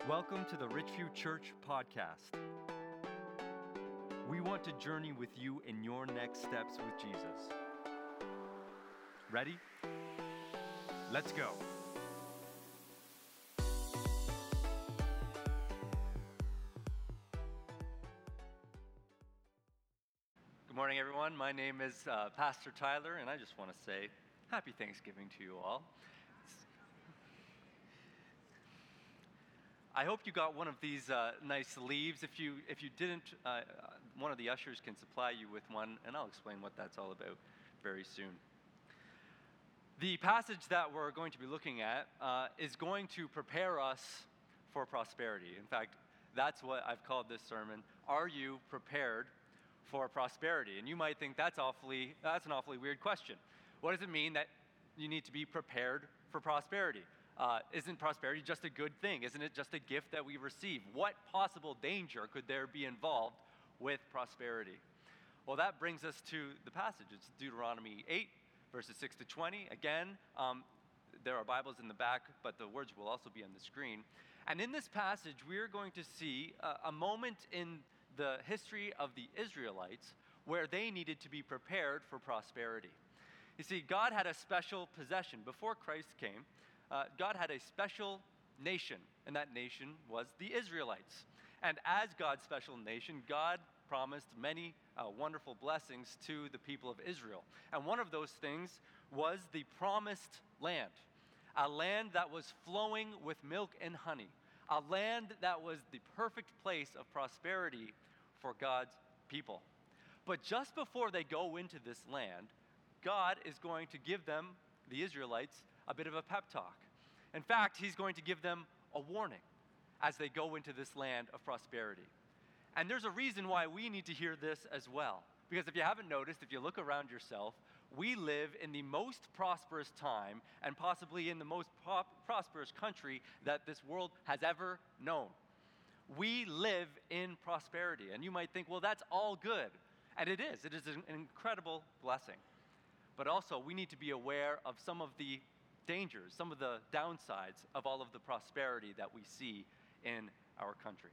Welcome to the Richview Church podcast. We want to journey with you in your next steps with Jesus. Ready? Let's go. Good morning, everyone. My name is Pastor Tyler, and I just want to say Happy Thanksgiving to you all. I hope you got one of these nice leaves. If you didn't, one of the ushers can supply you with one, and I'll explain what that's all about very soon. The passage that we're going to be looking at is going to prepare us for prosperity. In fact, that's what I've called this sermon, Are You Prepared for Prosperity? And you might think that's an awfully weird question. What does it mean that you need to be prepared for prosperity? Isn't prosperity just a good thing? Isn't it just a gift that we receive? What possible danger could there be involved with prosperity? Well, that brings us to the passage. It's Deuteronomy 8, verses 6 to 20. Again, there are Bibles in the back, but the words will also be on the screen. And in this passage, we're going to see a moment in the history of the Israelites where they needed to be prepared for prosperity. You see, God had a special possession. Before Christ came, God had a special nation, and that nation was the Israelites. And as God's special nation, God promised many wonderful blessings to the people of Israel. And one of those things was the promised land, a land that was flowing with milk and honey, a land that was the perfect place of prosperity for God's people. But just before they go into this land, God is going to give them, the Israelites, a bit of a pep talk. In fact, he's going to give them a warning as they go into this land of prosperity. And there's a reason why we need to hear this as well. Because if you haven't noticed, if you look around yourself, we live in the most prosperous time and possibly in the most prosperous country that this world has ever known. We live in prosperity. And you might think, well, that's all good. And it is. It is an incredible blessing. But also, we need to be aware of some of the dangers, some of the downsides of all of the prosperity that we see in our country.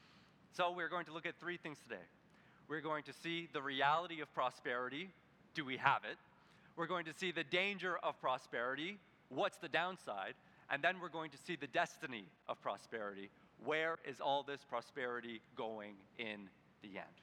So we're going to look at three things today. We're going to see the reality of prosperity. Do we have it? We're going to see the danger of prosperity. What's the downside? And then we're going to see the destiny of prosperity. Where is all this prosperity going in the end?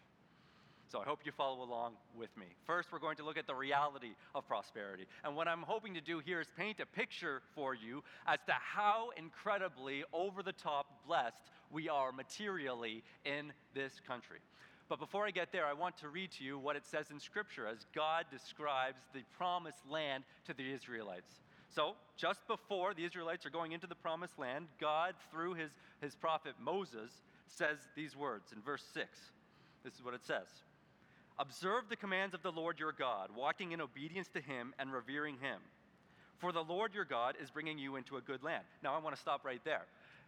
So I hope you follow along with me. First, we're going to look at the reality of prosperity. And what I'm hoping to do here is paint a picture for you as to how incredibly over-the-top blessed we are materially in this country. But before I get there, I want to read to you what it says in Scripture as God describes the promised land to the Israelites. So just before the Israelites are going into the promised land, God, through his prophet Moses, says these words in verse 6. This is what it says. Observe the commands of the Lord your God, walking in obedience to him and revering him. For the Lord your God is bringing you into a good land. Now, I want to stop right there.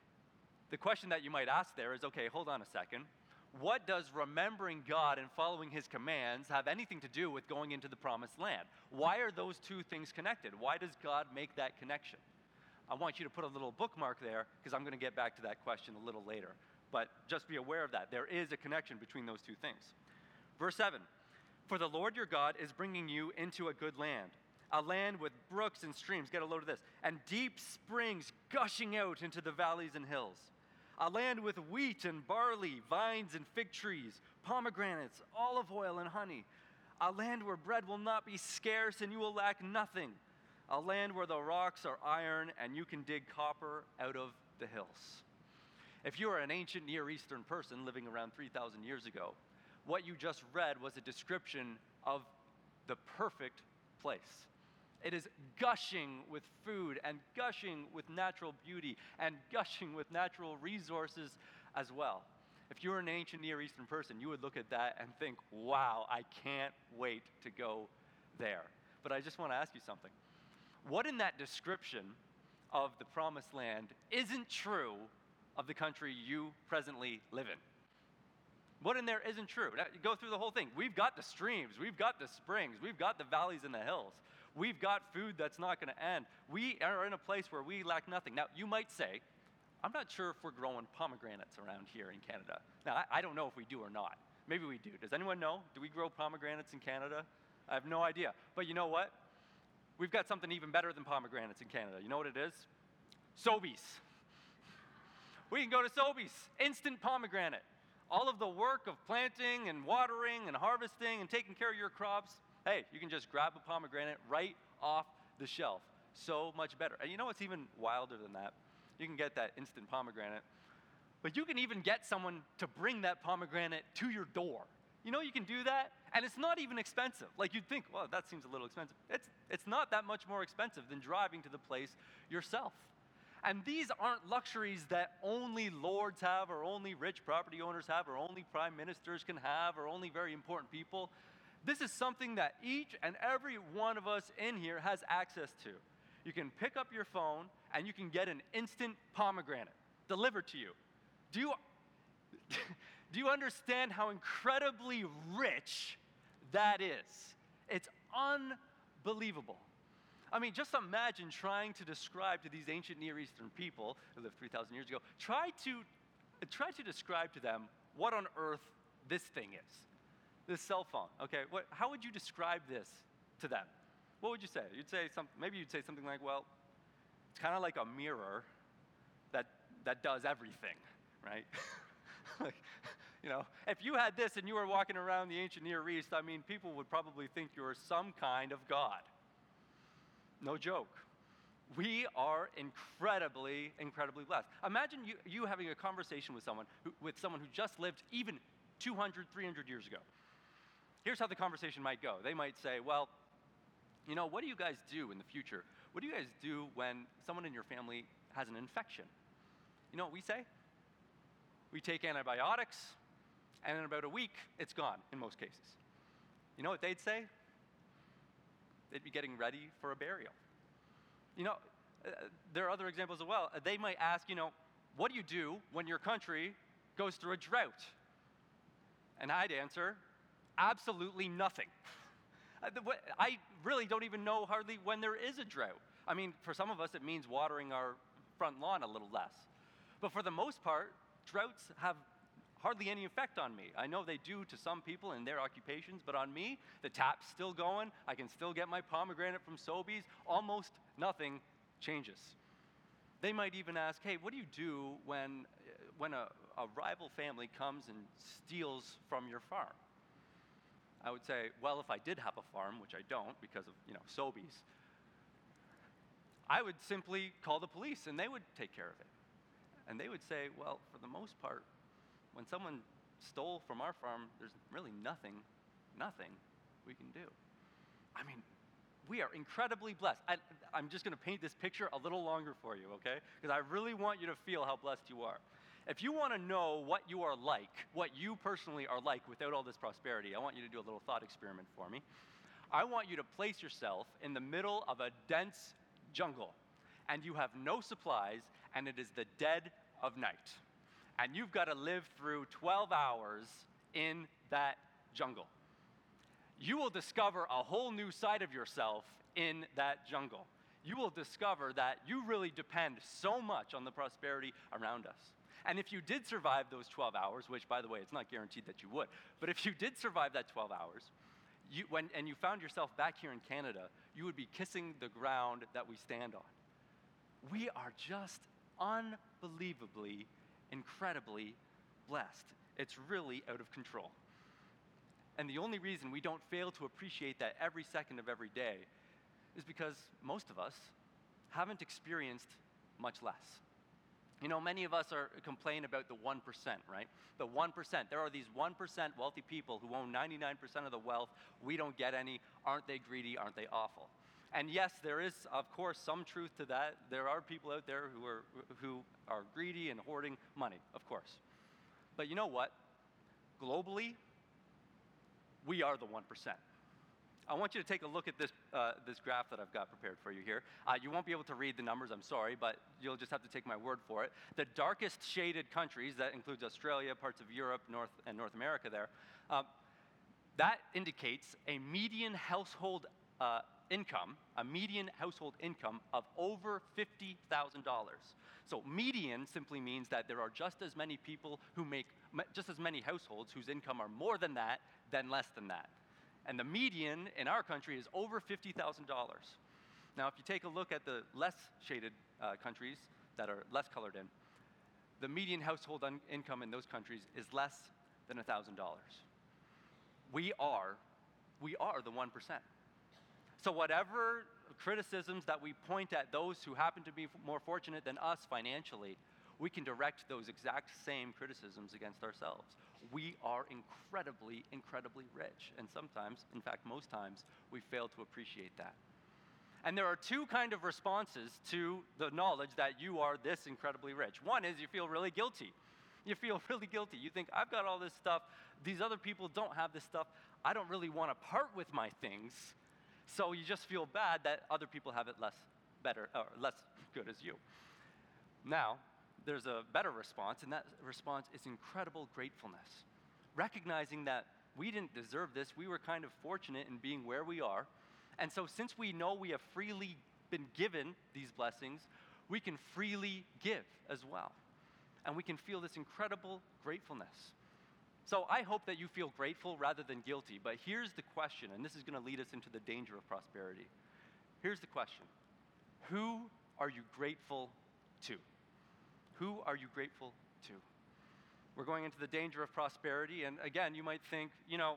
The question that you might ask there is, okay, hold on a second. What does remembering God and following his commands have anything to do with going into the promised land? Why are those two things connected? Why does God make that connection? I want you to put a little bookmark there because I'm going to get back to that question a little later. But just be aware of that. There is a connection between those two things. Verse 7, for the Lord your God is bringing you into a good land, a land with brooks and streams, get a load of this, and deep springs gushing out into the valleys and hills, a land with wheat and barley, vines and fig trees, pomegranates, olive oil and honey, a land where bread will not be scarce and you will lack nothing, a land where the rocks are iron and you can dig copper out of the hills. If you are an ancient Near Eastern person living around 3,000 years ago, what you just read was a description of the perfect place. It is gushing with food and gushing with natural beauty and gushing with natural resources as well. If you were an ancient Near Eastern person, you would look at that and think, wow, I can't wait to go there. But I just want to ask you something. What in that description of the promised land isn't true of the country you presently live in? What in there isn't true? Now, you go through the whole thing. We've got the streams. We've got the springs. We've got the valleys and the hills. We've got food that's not going to end. We are in a place where we lack nothing. Now, you might say, I'm not sure if we're growing pomegranates around here in Canada. Now, I don't know if we do or not. Maybe we do. Does anyone know? Do we grow pomegranates in Canada? I have no idea. But you know what? We've got something even better than pomegranates in Canada. You know what it is? Sobeys. We can go to Sobeys, instant pomegranate. All of the work of planting and watering and harvesting and taking care of your crops, hey, you can just grab a pomegranate right off the shelf. So much better. And you know what's even wilder than that? You can get that instant pomegranate, but you can even get someone to bring that pomegranate to your door. You know you can do that, and it's not even expensive. Like you'd think, well, that seems a little expensive. It's not that much more expensive than driving to the place yourself. And these aren't luxuries that only lords have, or only rich property owners have, or only prime ministers can have, or only very important people. This is something that each and every one of us in here has access to. You can pick up your phone and you can get an instant pomegranate delivered to you. Do you understand how incredibly rich that is? It's unbelievable. I mean, just imagine trying to describe to these ancient Near Eastern people who lived 3,000 years ago, try to describe to them what on earth this thing is, this cell phone. Okay, how would you describe this to them? What would you say? Maybe you'd say something like, well, it's kind of like a mirror that does everything, right? Like, you know, if you had this and you were walking around the ancient Near East, I mean, people would probably think you were some kind of god. No joke. We are incredibly, incredibly blessed. Imagine you having a conversation with someone who just lived even 200, 300 years ago. Here's how the conversation might go. They might say, well, you know, what do you guys do in the future? What do you guys do when someone in your family has an infection? You know what we say? We take antibiotics, and in about a week, it's gone in most cases. You know what they'd say? They'd be getting ready for a burial. You know, there are other examples as well. They might ask, you know, what do you do when your country goes through a drought? And I'd answer, absolutely nothing. I really don't even know hardly when there is a drought. I mean, for some of us, it means watering our front lawn a little less. But for the most part, droughts have hardly any effect on me. I know they do to some people in their occupations, but on me, the tap's still going. I can still get my pomegranate from Sobeys. Almost nothing changes. They might even ask, hey, what do you do when a rival family comes and steals from your farm? I would say, well, if I did have a farm, which I don't because of, you know, Sobeys, I would simply call the police and they would take care of it. And they would say, well, for the most part, when someone stole from our farm, there's really nothing we can do. I mean, we are incredibly blessed. I'm just going to paint this picture a little longer for you, okay? Because I really want you to feel how blessed you are. If you want to know what you are like, what you personally are like without all this prosperity, I want you to do a little thought experiment for me. I want you to place yourself in the middle of a dense jungle, and you have no supplies, and it is the dead of night. And you've got to live through 12 hours in that jungle. You will discover a whole new side of yourself in that jungle. You will discover that you really depend so much on the prosperity around us. And if you did survive those 12 hours, which, by the way, it's not guaranteed that you would, but if you did survive that 12 hours, and you found yourself back here in Canada, you would be kissing the ground that we stand on. We are just unbelievably, incredibly blessed. It's really out of control. And the only reason we don't fail to appreciate that every second of every day is because most of us haven't experienced much less. You know, many of us complain about the 1%, right? The 1%. There are these 1% wealthy people who own 99% of the wealth. We don't get any. Aren't they greedy? Aren't they awful? And yes, there is, of course, some truth to that. There are people out there who are greedy and hoarding money, of course. But you know what? Globally, we are the 1%. I want you to take a look at this graph that I've got prepared for you here. You won't be able to read the numbers, I'm sorry, but you'll just have to take my word for it. The darkest shaded countries, that includes Australia, parts of Europe, North America there, that indicates a median household income, a median household income of over $50,000. So median simply means that there are just as many people who make, just as many households whose income are more than that than less than that. And the median in our country is over $50,000. Now, if you take a look at the less shaded countries that are less colored in, the median household income in those countries is less than $1,000. We are the 1%. So whatever criticisms that we point at those who happen to be more fortunate than us financially, we can direct those exact same criticisms against ourselves. We are incredibly, incredibly rich. And sometimes, in fact, most times, we fail to appreciate that. And there are two kind of responses to the knowledge that you are this incredibly rich. One is you feel really guilty. You feel really guilty. You think, I've got all this stuff. These other people don't have this stuff. I don't really want to part with my things. So you just feel bad that other people have it less good as you. Now, there's a better response, and that response is incredible gratefulness. Recognizing that we didn't deserve this, we were kind of fortunate in being where we are. And so since we know we have freely been given these blessings, we can freely give as well. And we can feel this incredible gratefulness. So I hope that you feel grateful rather than guilty. But here's the question, and this is going to lead us into the danger of prosperity. Here's the question. Who are you grateful to? Who are you grateful to? We're going into the danger of prosperity, and again, you might think,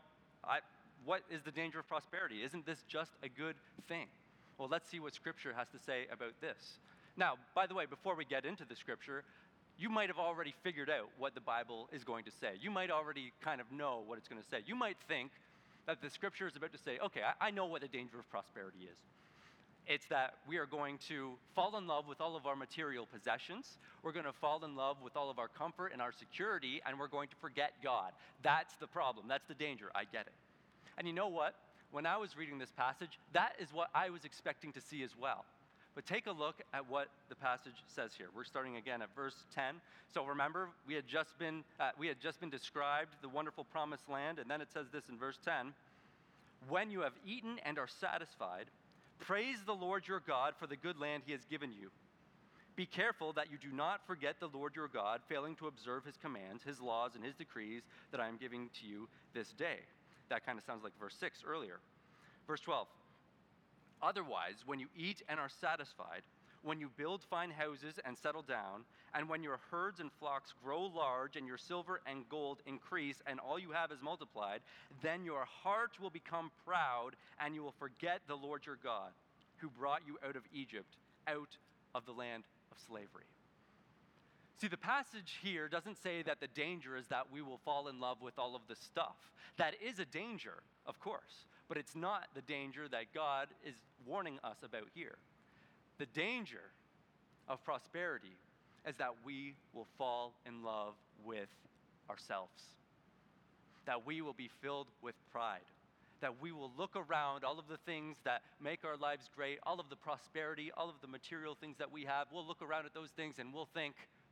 what is the danger of prosperity? Isn't this just a good thing? Well, let's see what Scripture has to say about this. Now, by the way, before we get into the Scripture, you might have already figured out what the Bible is going to say. You might already kind of know what it's going to say. You might think that the Scripture is about to say, okay, I know what the danger of prosperity is. It's that we are going to fall in love with all of our material possessions. We're going to fall in love with all of our comfort and our security, and we're going to forget God. That's the problem. That's the danger. I get it. And you know what? When I was reading this passage, that is what I was expecting to see as well. But take a look at what the passage says here. We're starting again at verse 10. So remember, we had just been described the wonderful promised land, and then it says this in verse 10. When you have eaten and are satisfied, praise the Lord your God for the good land he has given you. Be careful that you do not forget the Lord your God, failing to observe his commands, his laws, and his decrees that I am giving to you this day. That kind of sounds like verse 6 earlier. Verse 12. Otherwise, when you eat and are satisfied, when you build fine houses and settle down, and when your herds and flocks grow large, and your silver and gold increase, and all you have is multiplied, then your heart will become proud, and you will forget the Lord your God, who brought you out of Egypt, out of the land of slavery. See, the passage here doesn't say that the danger is that we will fall in love with all of the stuff. That is a danger, of course, but it's not the danger that God is warning us about here. The danger of prosperity is that we will fall in love with ourselves, that we will be filled with pride, that we will look around all of the things that make our lives great, all of the prosperity, all of the material things that we have. We'll look around at those things and we'll think,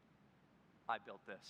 I built this.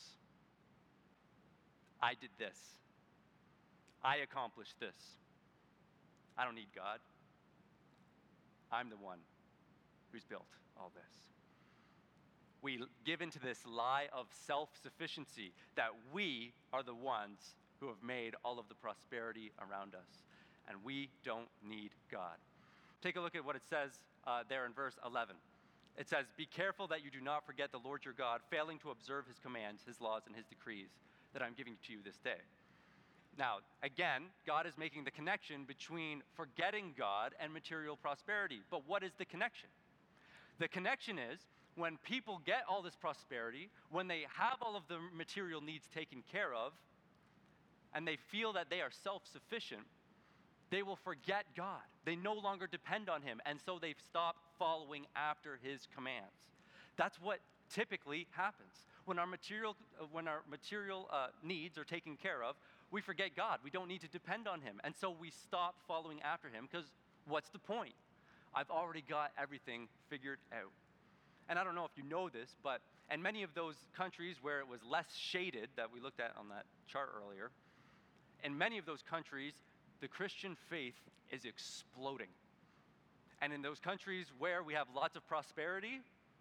I did this. I accomplished this. I don't need God. I'm the one who's built all this. We give into this lie of self-sufficiency that we are the ones who have made all of the prosperity around us, and we don't need God. Take a look at what it says there in verse 11. It says, be careful that you do not forget the Lord your God, failing to observe his commands, his laws, and his decrees that I'm giving to you this day. Now, again, God is making the connection between forgetting God and material prosperity. But what is the connection? The connection is when people get all this prosperity, when they have all of the material needs taken care of, and they feel that they are self-sufficient, they will forget God. They no longer depend on him, and so they stop following after his commands. That's what typically happens. When our material needs are taken care of, we forget God. We don't need to depend on him, and so we stop following after him because what's the point? I've already got everything figured out. And I don't know if you know this, but in many of those countries where it was less shaded that we looked at on that chart earlier, in many of those countries, the Christian faith is exploding. And in those countries where we have lots of prosperity,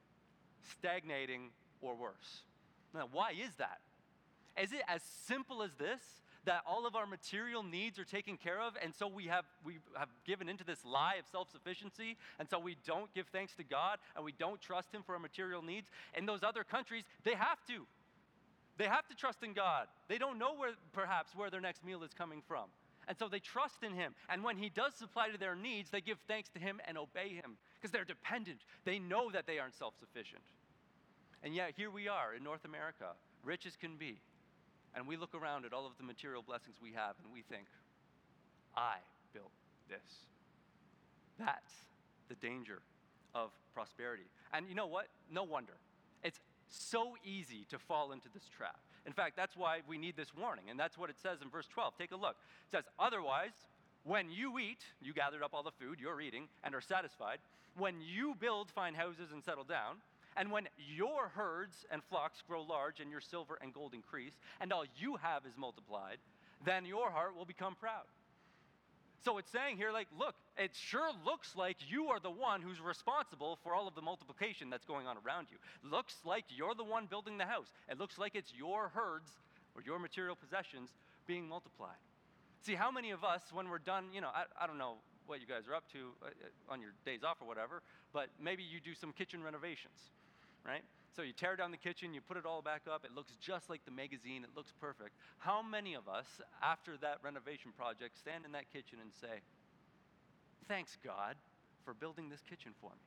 stagnating or worse. Now, why is that? Is it as simple as this, that all of our material needs are taken care of, and so we have given into this lie of self-sufficiency, and so we don't give thanks to God, and we don't trust Him for our material needs? In those other countries, they have to. They have to trust in God. They don't know perhaps where their next meal is coming from. And so they trust in Him. And when He does supply to their needs, they give thanks to Him and obey Him because they're dependent. They know that they aren't self-sufficient. And yet here we are in North America, rich as can be. And we look around at all of the material blessings we have and we think, I built this. That's the danger of prosperity. And you know what? No wonder. It's so easy to fall into this trap. In fact, that's why we need this warning. And that's what it says in verse 12. Take a look. It says, otherwise, when you eat, you gathered up all the food you're eating and are satisfied. When you build fine houses and settle down, and when your herds and flocks grow large and your silver and gold increase, and all you have is multiplied, then your heart will become proud. So it's saying here, like, look, it sure looks like you are the one who's responsible for all of the multiplication that's going on around you. Looks like you're the one building the house. It looks like it's your herds or your material possessions being multiplied. See, how many of us, when we're done, I don't know what you guys are up to on your days off or whatever, but maybe you do some kitchen renovations, right? So you tear down the kitchen, you put it all back up, it looks just like the magazine, it looks perfect. How many of us, after that renovation project, stand in that kitchen and say, thanks God for building this kitchen for me?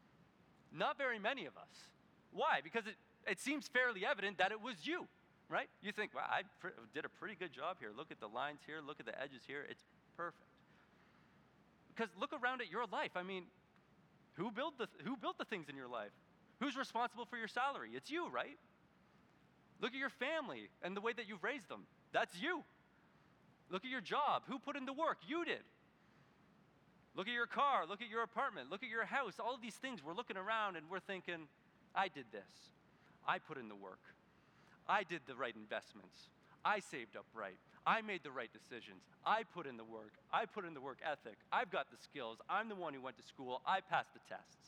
Not very many of us. Why? Because it seems fairly evident that it was you, right? You think, well, I did a pretty good job here. Look at the lines here, look at the edges here, it's perfect. Because look around at your life. I mean, who built the things in your life? Who's responsible for your salary? It's you, right? Look at your family and the way that you've raised them. That's you. Look at your job. Who put in the work? You did. Look at your car. Look at your apartment. Look at your house. All of these things, we're looking around and we're thinking, I did this. I put in the work. I did the right investments. I saved up right. I made the right decisions. I put in the work. I put in the work ethic. I've got the skills. I'm the one who went to school. I passed the tests.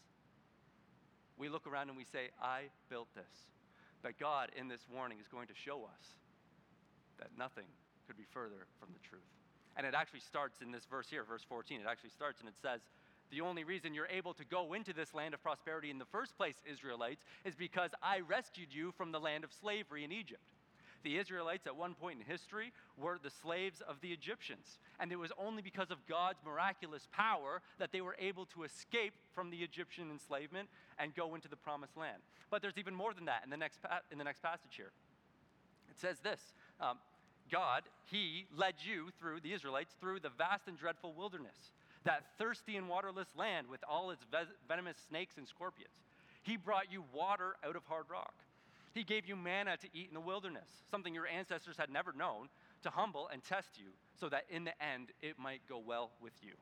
We look around and we say, I built this. But God, in this warning, is going to show us that nothing could be further from the truth. And it actually starts in this verse here, verse 14. It actually starts and it says, the only reason you're able to go into this land of prosperity in the first place, Israelites, is because I rescued you from the land of slavery in Egypt. The Israelites at one point in history were the slaves of the Egyptians. And it was only because of God's miraculous power that they were able to escape from the Egyptian enslavement and go into the promised land. But there's even more than that in the next passage here. It says this, God, He led you through, the Israelites, through the vast and dreadful wilderness, that thirsty and waterless land with all its venomous snakes and scorpions. He brought you water out of hard rock. He gave you manna to eat in the wilderness, something your ancestors had never known, to humble and test you, so that in the end it might go well with you.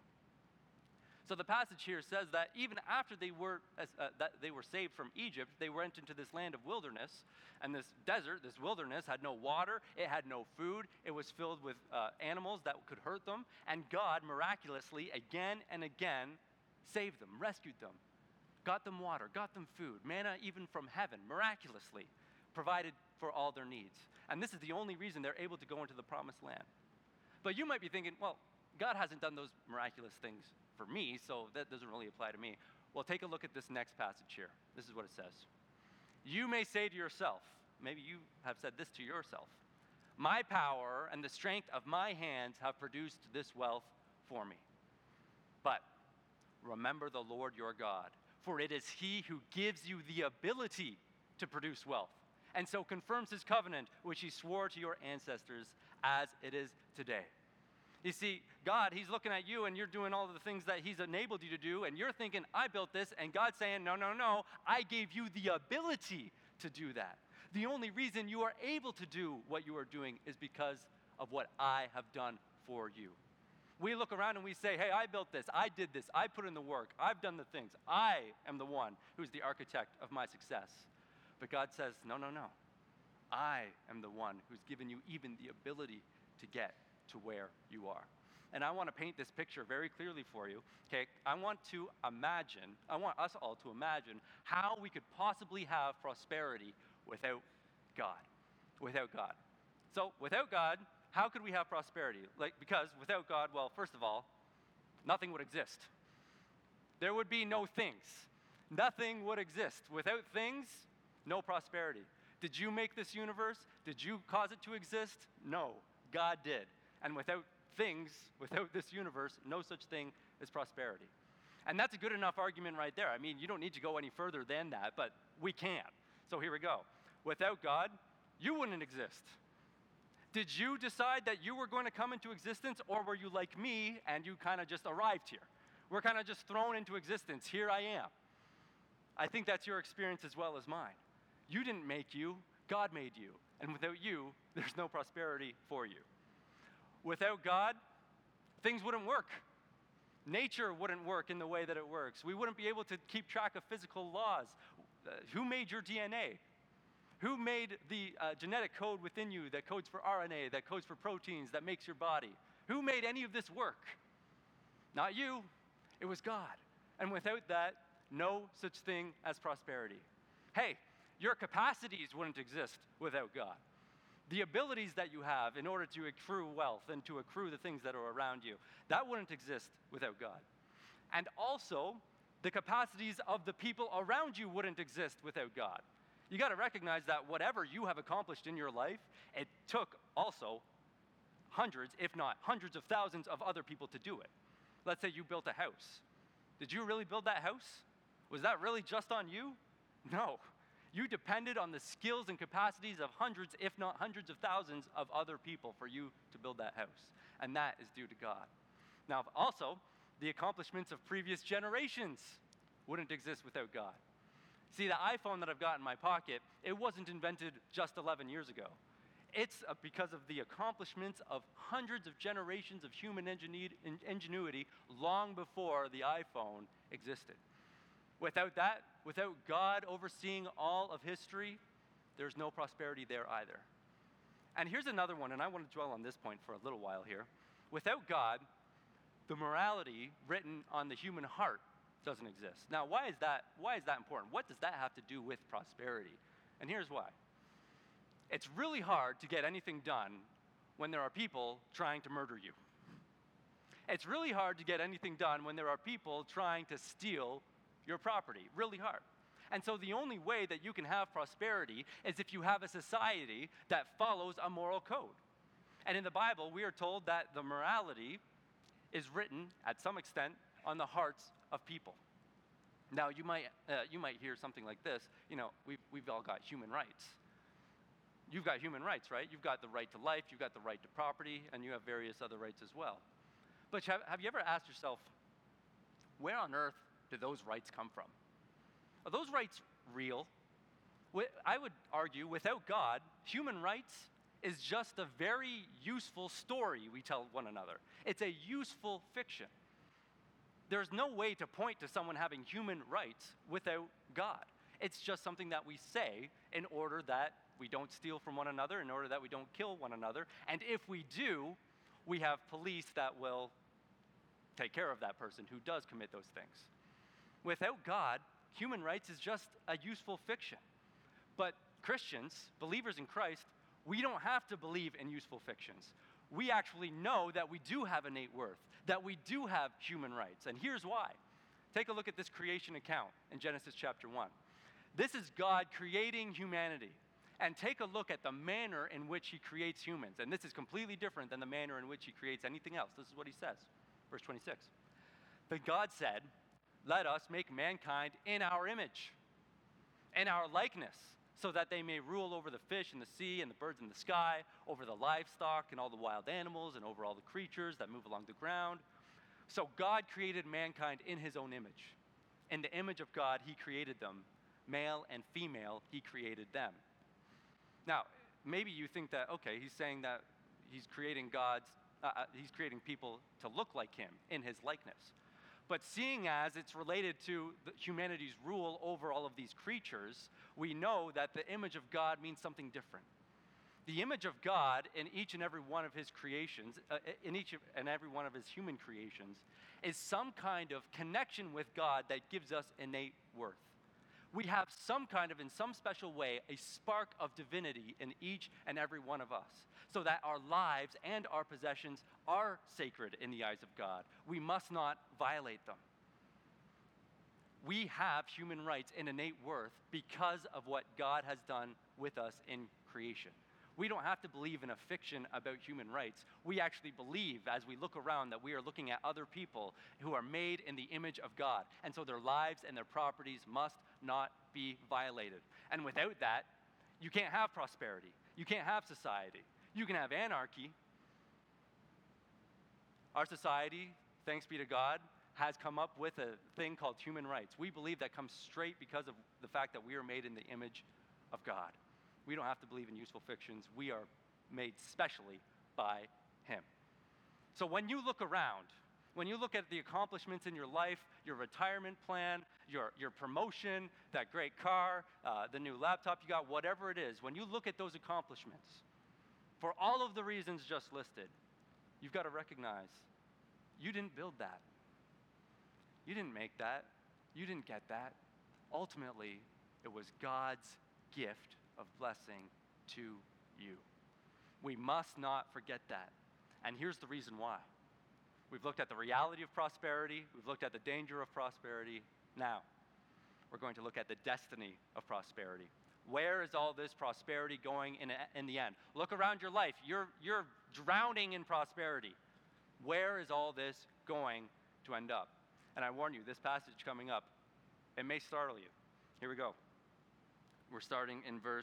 So the passage here says that even after they were saved from Egypt, they went into this land of wilderness, and this desert, this wilderness, had no water, it had no food, it was filled with animals that could hurt them, and God miraculously, again and again, saved them, rescued them, got them water, got them food, manna even from heaven, miraculously provided for all their needs. And this is the only reason they're able to go into the promised land. But you might be thinking, well, God hasn't done those miraculous things for me, so that doesn't really apply to me. Well, take a look at this next passage here. This is what it says. You may say to yourself, maybe you have said this to yourself, my power and the strength of my hands have produced this wealth for me. But remember the Lord your God, for it is He who gives you the ability to produce wealth, and so confirms His covenant, which He swore to your ancestors as it is today. You see, God, He's looking at you and you're doing all of the things that He's enabled you to do, and you're thinking, I built this, and God's saying, no, I gave you the ability to do that. The only reason you are able to do what you are doing is because of what I have done for you. We look around and we say, hey, I built this, I did this, I put in the work, I've done the things. I am the one who's the architect of my success. But God says, no. I am the one who's given you even the ability to get to where you are. And I want to paint this picture very clearly for you. Okay, I want us all to imagine how we could possibly have prosperity without God. Without God. So without God, how could we have prosperity? Because without God, well, first of all, nothing would exist. There would be no things. Nothing would exist. Without things, no prosperity. Did you make this universe? Did you cause it to exist? No, God did. And without things, without this universe, no such thing as prosperity. And that's a good enough argument right there. I mean, you don't need to go any further than that, but we can. So here we go. Without God, you wouldn't exist. Did you decide that you were going to come into existence, or were you like me and you kind of just arrived here? We're kind of just thrown into existence. Here I am. I think that's your experience as well as mine. You didn't make you, God made you. And without you, there's no prosperity for you. Without God, things wouldn't work. Nature wouldn't work in the way that it works. We wouldn't be able to keep track of physical laws. Who made your DNA? Who made the genetic code within you that codes for RNA, that codes for proteins, that makes your body? Who made any of this work? Not you. It was God. And without that, no such thing as prosperity. Hey, your capacities wouldn't exist without God. The abilities that you have in order to accrue wealth and to accrue the things that are around you, that wouldn't exist without God. And also, the capacities of the people around you wouldn't exist without God. You got to recognize that whatever you have accomplished in your life, it took also hundreds, if not hundreds of thousands of other people to do it. Let's say you built a house. Did you really build that house? Was that really just on you? No. You depended on the skills and capacities of hundreds, if not hundreds of thousands of other people for you to build that house. And that is due to God. Now, also, the accomplishments of previous generations wouldn't exist without God. See, the iPhone that I've got in my pocket, it wasn't invented just 11 years ago. It's because of the accomplishments of hundreds of generations of human ingenuity long before the iPhone existed. Without that, without God overseeing all of history, there's no prosperity there either. And here's another one, and I want to dwell on this point for a little while here. Without God, the morality written on the human heart doesn't exist. Now, why is that important? What does that have to do with prosperity? And here's why. It's really hard to get anything done when there are people trying to murder you. It's really hard to get anything done when there are people trying to steal your property. Really hard. And so the only way that you can have prosperity is if you have a society that follows a moral code. And in the Bible, we are told that the morality is written, at some extent, on the hearts of people. Now, you might hear something like this. You know, we've all got human rights. You've got human rights, right? You've got the right to life, you've got the right to property, and you have various other rights as well. But have you ever asked yourself, where on earth do those rights come from? Are those rights real? I would argue, without God, human rights is just a very useful story we tell one another. It's a useful fiction. There's no way to point to someone having human rights without God. It's just something that we say in order that we don't steal from one another, in order that we don't kill one another. And if we do, we have police that will take care of that person who does commit those things. Without God, human rights is just a useful fiction. But Christians, believers in Christ, we don't have to believe in useful fictions. We actually know that we do have innate worth, that we do have human rights. And here's why. Take a look at this creation account in Genesis chapter 1. This is God creating humanity. And take a look at the manner in which he creates humans. And this is completely different than the manner in which he creates anything else. This is what he says, verse 26. But God said, let us make mankind in our image, in our likeness, so that they may rule over the fish in the sea and the birds in the sky, over the livestock and all the wild animals, and over all the creatures that move along the ground. So God created mankind in his own image. In the image of God, he created them. Male and female, he created them. Now, maybe you think that, okay, he's saying that he's creating people to look like him in his likeness. But seeing as it's related to humanity's rule over all of these creatures, we know that the image of God means something different. The image of God in each and every one of his creations, in each and every one of his human creations, is some kind of connection with God that gives us innate worth. We have some kind of, in some special way, a spark of divinity in each and every one of us, so that our lives and our possessions are sacred in the eyes of God. We must not violate them. We have human rights and innate worth because of what God has done with us in creation. We don't have to believe in a fiction about human rights. We actually believe, as we look around, that we are looking at other people who are made in the image of God. And so their lives and their properties must not be violated. And without that, you can't have prosperity. You can't have society. You can have anarchy. Our society, thanks be to God, has come up with a thing called human rights. We believe that comes straight because of the fact that we are made in the image of God. We don't have to believe in useful fictions. We are made specially by him. So when you look around, when you look at the accomplishments in your life, your retirement plan, your promotion, that great car, the new laptop you got, whatever it is, when you look at those accomplishments, for all of the reasons just listed, you've got to recognize you didn't build that. You didn't make that. You didn't get that. Ultimately, it was God's gift of blessing to you. We must not forget that. And here's the reason why. We've looked at the reality of prosperity. We've looked at the danger of prosperity. Now, we're going to look at the destiny of prosperity. Where is all this prosperity going in the end? Look around your life. You're drowning in prosperity. Where is all this going to end up? And I warn you, this passage coming up, it may startle you. Here we go. We're starting in verse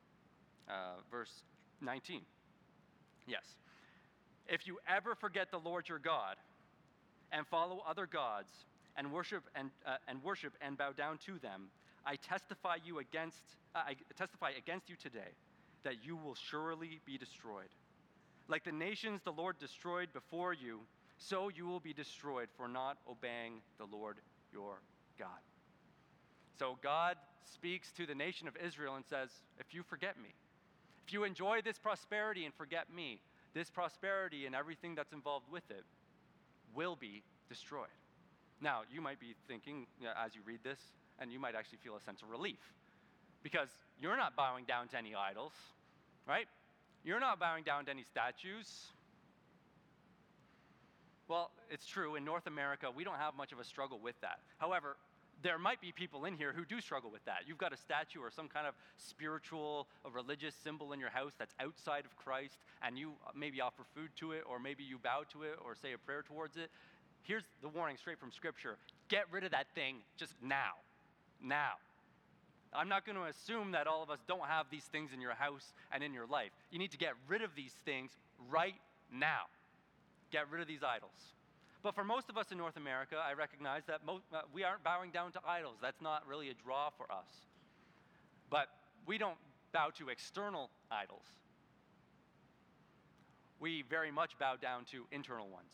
19. Yes. If you ever forget the Lord your God and follow other gods and worship and bow down to them, I testify against you today that you will surely be destroyed. Like the nations the Lord destroyed before you, so you will be destroyed for not obeying the Lord your God. So God speaks to the nation of Israel and says, if you forget me, if you enjoy this prosperity and forget me, this prosperity and everything that's involved with it will be destroyed. Now, you might be thinking, as you read this, and you might actually feel a sense of relief, because you're not bowing down to any idols, right? You're not bowing down to any statues. Well, it's true. In North America, we don't have much of a struggle with that. However, there might be people in here who do struggle with that. You've got a statue or some kind of spiritual, a religious symbol in your house that's outside of Christ, and you maybe offer food to it, or maybe you bow to it, or say a prayer towards it. Here's the warning straight from Scripture. Get rid of that thing just now. Now. I'm not going to assume that all of us don't have these things in your house and in your life. You need to get rid of these things right now. Get rid of these idols. But for most of us in North America, I recognize that we aren't bowing down to idols. That's not really a draw for us. But we don't bow to external idols. We very much bow down to internal ones.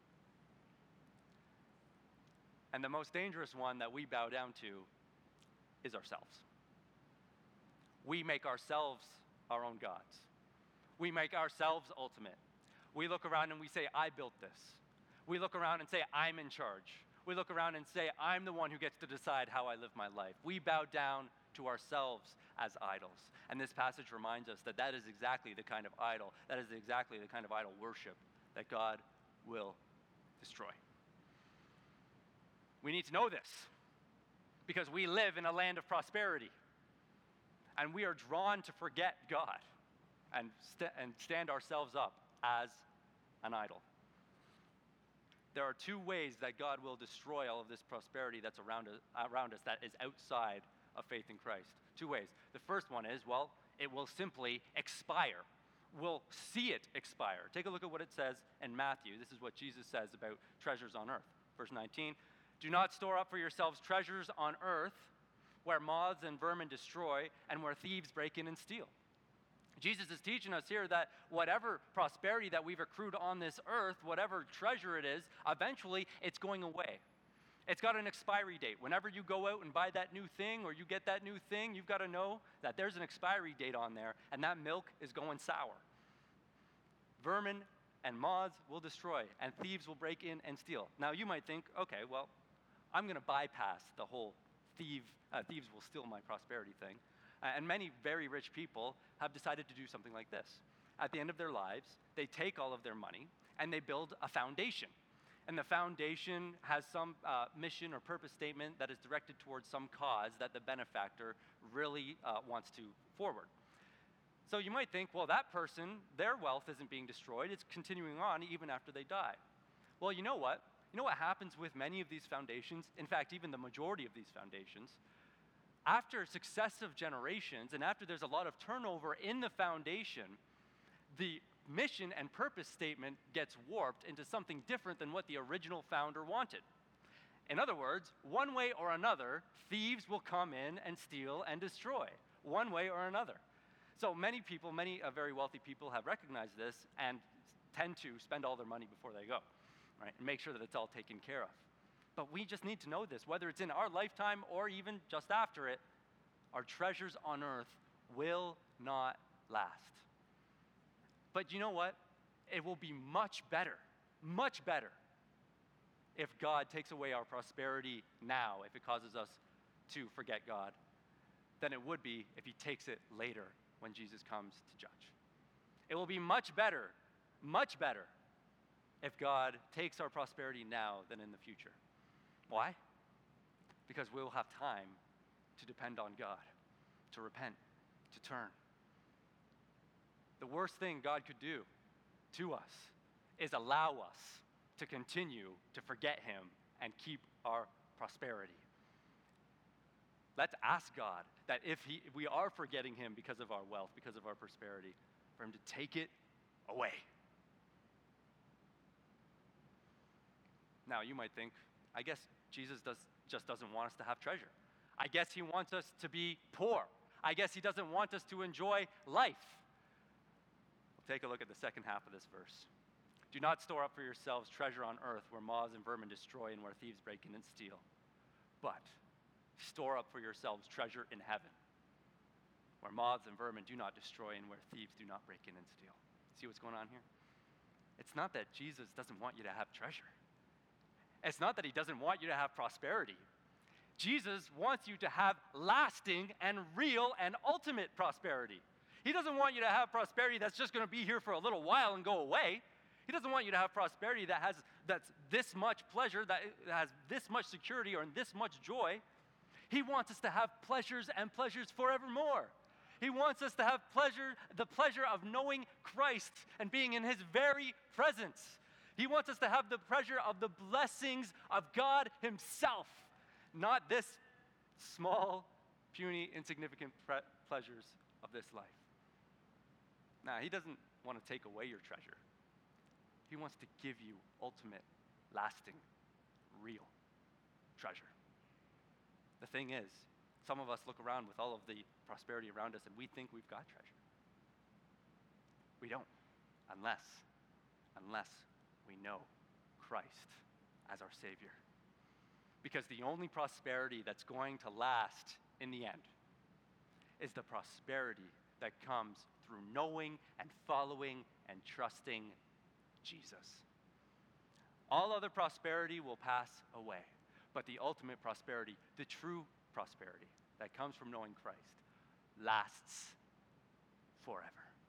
And the most dangerous one that we bow down to is ourselves. We make ourselves our own gods. We make ourselves ultimate. We look around and we say, I built this. We look around and say, I'm in charge. We look around and say, I'm the one who gets to decide how I live my life. We bow down to ourselves as idols. And this passage reminds us that that is exactly the kind of idol, that is exactly the kind of idol worship that God will destroy. We need to know this because we live in a land of prosperity. And we are drawn to forget God and stand ourselves up as an idol. There are two ways that God will destroy all of this prosperity that's around us that is outside of faith in Christ. Two ways. The first one is, well, it will simply expire. We'll see it expire. Take a look at what it says in Matthew. This is what Jesus says about treasures on earth. Verse 19, do not store up for yourselves treasures on earth where moths and vermin destroy and where thieves break in and steal. Jesus is teaching us here that whatever prosperity that we've accrued on this earth, whatever treasure it is, eventually it's going away. It's got an expiry date. Whenever you go out and buy that new thing or you get that new thing, you've got to know that there's an expiry date on there, and that milk is going sour. Vermin and moths will destroy, and thieves will break in and steal. Now, you might think, okay, well, I'm going to bypass the whole thieves will steal my prosperity thing. And many very rich people have decided to do something like this. At the end of their lives, they take all of their money and they build a foundation. And the foundation has some mission or purpose statement that is directed towards some cause that the benefactor really wants to forward. So you might think, well, that person, their wealth isn't being destroyed. It's continuing on even after they die. Well, you know what? You know what happens with many of these foundations? In fact, even the majority of these foundations, after successive generations and after there's a lot of turnover in the foundation, the mission and purpose statement gets warped into something different than what the original founder wanted. In other words, one way or another, thieves will come in and steal and destroy, one way or another. So many people, many very wealthy people have recognized this and tend to spend all their money before they go, right? And make sure that it's all taken care of. But we just need to know this, whether it's in our lifetime or even just after it, our treasures on earth will not last. But you know what? It will be much better, if God takes away our prosperity now, if it causes us to forget God, than it would be if he takes it later when Jesus comes to judge. It will be much better, if God takes our prosperity now than in the future. Why? Because we'll have time to depend on God, to repent, to turn. The worst thing God could do to us is allow us to continue to forget him and keep our prosperity. Let's ask God that if we are forgetting him because of our wealth, because of our prosperity, for him to take it away. Now, you might think, I guess Jesus just doesn't want us to have treasure. I guess he wants us to be poor. I guess he doesn't want us to enjoy life. We'll take a look at the second half of this verse. Do not store up for yourselves treasure on earth where moths and vermin destroy and where thieves break in and steal. But store up for yourselves treasure in heaven where moths and vermin do not destroy and where thieves do not break in and steal. See what's going on here? It's not that Jesus doesn't want you to have treasure. It's not that he doesn't want you to have prosperity. Jesus wants you to have lasting and real and ultimate prosperity. He doesn't want you to have prosperity that's just going to be here for a little while and go away. He doesn't want you to have prosperity that's this much pleasure, that has this much security or this much joy. He wants us to have pleasures and pleasures forevermore. He wants us to have the pleasure of knowing Christ and being in his very presence. He wants us to have the pleasure of the blessings of God himself, not this small, puny, insignificant pleasures of this life. Now, he doesn't want to take away your treasure. He wants to give you ultimate, lasting, real treasure. The thing is, some of us look around with all of the prosperity around us and we think we've got treasure. We don't, unless we know Christ as our Savior. Because the only prosperity that's going to last in the end is the prosperity that comes through knowing and following and trusting Jesus. All other prosperity will pass away, but the ultimate prosperity, the true prosperity that comes from knowing Christ, lasts forever.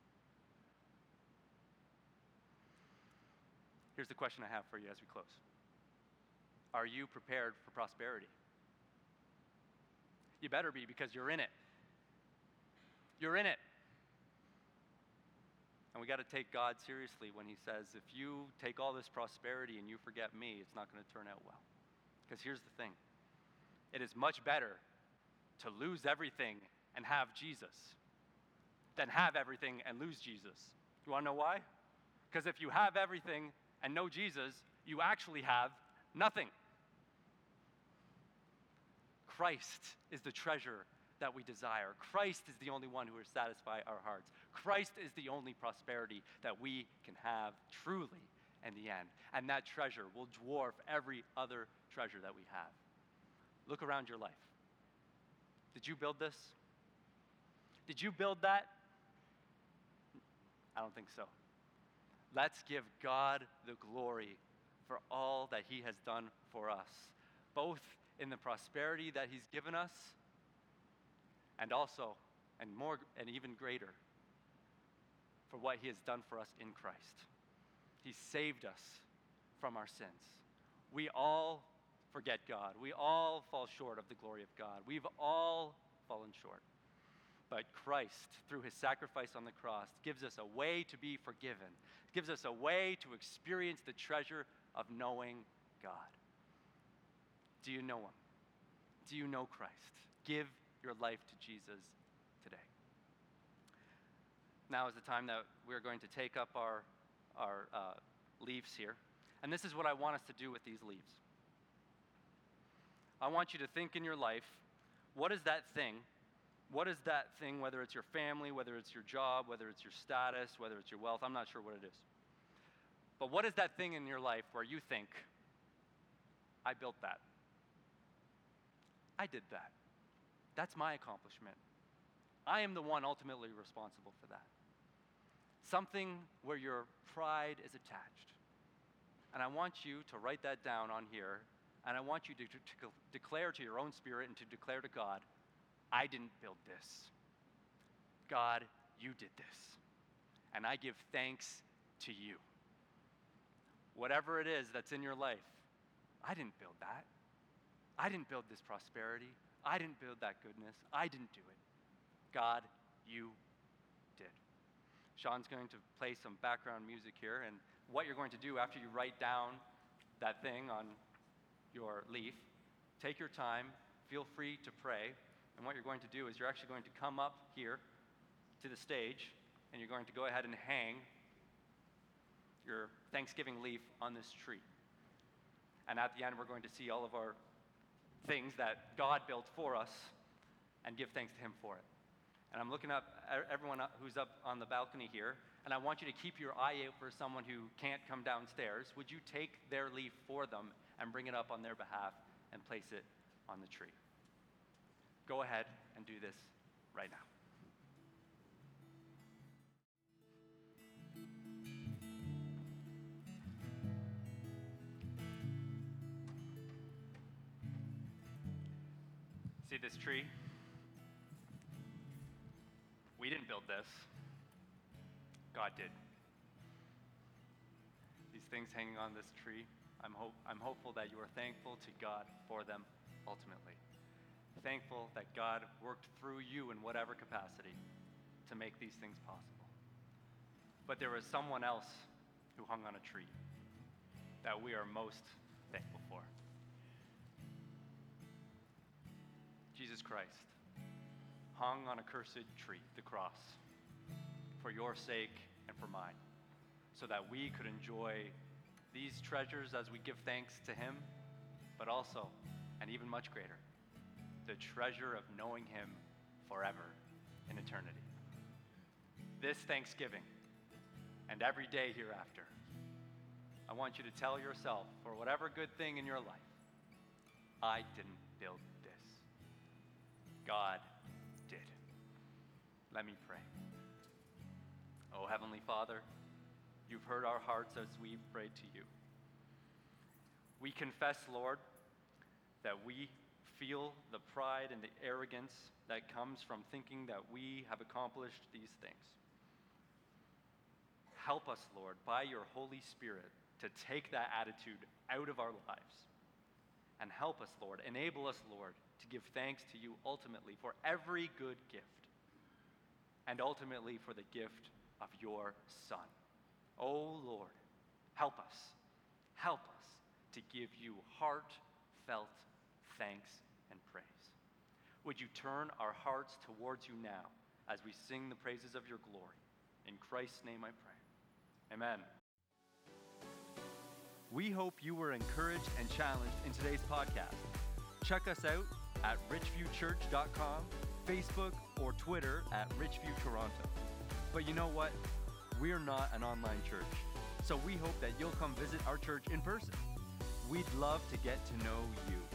Here's the question I have for you as we close. Are you prepared for prosperity? You better be, because you're in it. You're in it. And we got to take God seriously when he says, if you take all this prosperity and you forget me, it's not going to turn out well. Because here's the thing. It is much better to lose everything and have Jesus than have everything and lose Jesus. You want to know why? Because if you have everything and know Jesus, you actually have nothing. Christ is the treasure that we desire. Christ is the only one who will satisfy our hearts. Christ is the only prosperity that we can have truly in the end. And that treasure will dwarf every other treasure that we have. Look around your life. Did you build this? Did you build that? I don't think so. Let's give God the glory for all that he has done for us, both in the prosperity that he's given us, and also, and more, and even greater, for what he has done for us in Christ. He saved us from our sins. We all forget God. We all fall short of the glory of God. We've all fallen short. But Christ, through his sacrifice on the cross, gives us a way to be forgiven, gives us a way to experience the treasure of knowing God. Do you know him? Do you know Christ? Give your life to Jesus today. Now is the time that we're going to take up our leaves here. And this is what I want us to do with these leaves. I want you to think in your life, what is that thing? What is that thing, whether it's your family, whether it's your job, whether it's your status, whether it's your wealth, I'm not sure what it is. But what is that thing in your life where you think, I built that. I did that. That's my accomplishment. I am the one ultimately responsible for that. Something where your pride is attached. And I want you to write that down on here, and I want you to declare to your own spirit and to declare to God, I didn't build this. God, you did this. And I give thanks to you. Whatever it is that's in your life, I didn't build that. I didn't build this prosperity. I didn't build that goodness. I didn't do it. God, you did. Sean's going to play some background music here, and what you're going to do after you write down that thing on your leaf, take your time, feel free to pray, and what you're going to do is you're actually going to come up here to the stage, and you're going to go ahead and hang your Thanksgiving leaf on this tree. And at the end, we're going to see all of our things that God built for us and give thanks to him for it. And I'm looking up everyone who's up on the balcony here, and I want you to keep your eye out for someone who can't come downstairs. Would you take their leaf for them and bring it up on their behalf and place it on the tree? Go ahead and do this right now. See this tree? We didn't build this. God did. These things hanging on this tree, I'm hopeful that you are thankful to God for them ultimately. Thankful that God worked through you in whatever capacity to make these things possible. But there was someone else who hung on a tree that we are most thankful for. Jesus Christ hung on a cursed tree, the cross, for your sake and for mine, so that we could enjoy these treasures as we give thanks to him, but also, and even much greater, the treasure of knowing him forever in eternity. This Thanksgiving and every day hereafter, I want you to tell yourself, for whatever good thing in your life, I didn't build this. God did. Let me pray. Oh, Heavenly Father, you've heard our hearts as we've prayed to you. We confess, Lord, that we feel the pride and the arrogance that comes from thinking that we have accomplished these things. Help us, Lord, by your Holy Spirit to take that attitude out of our lives. And help us, Lord, enable us, Lord, to give thanks to you ultimately for every good gift, and ultimately for the gift of your Son. Oh, Lord, help us to give you heartfelt thanks and praise. Would you turn our hearts towards you now as we sing the praises of your glory? In Christ's name I pray. Amen. We hope you were encouraged and challenged in today's podcast. Check us out at richviewchurch.com, Facebook, or Twitter at Richview Toronto. But you know what? We're not an online church, so we hope that you'll come visit our church in person. We'd love to get to know you.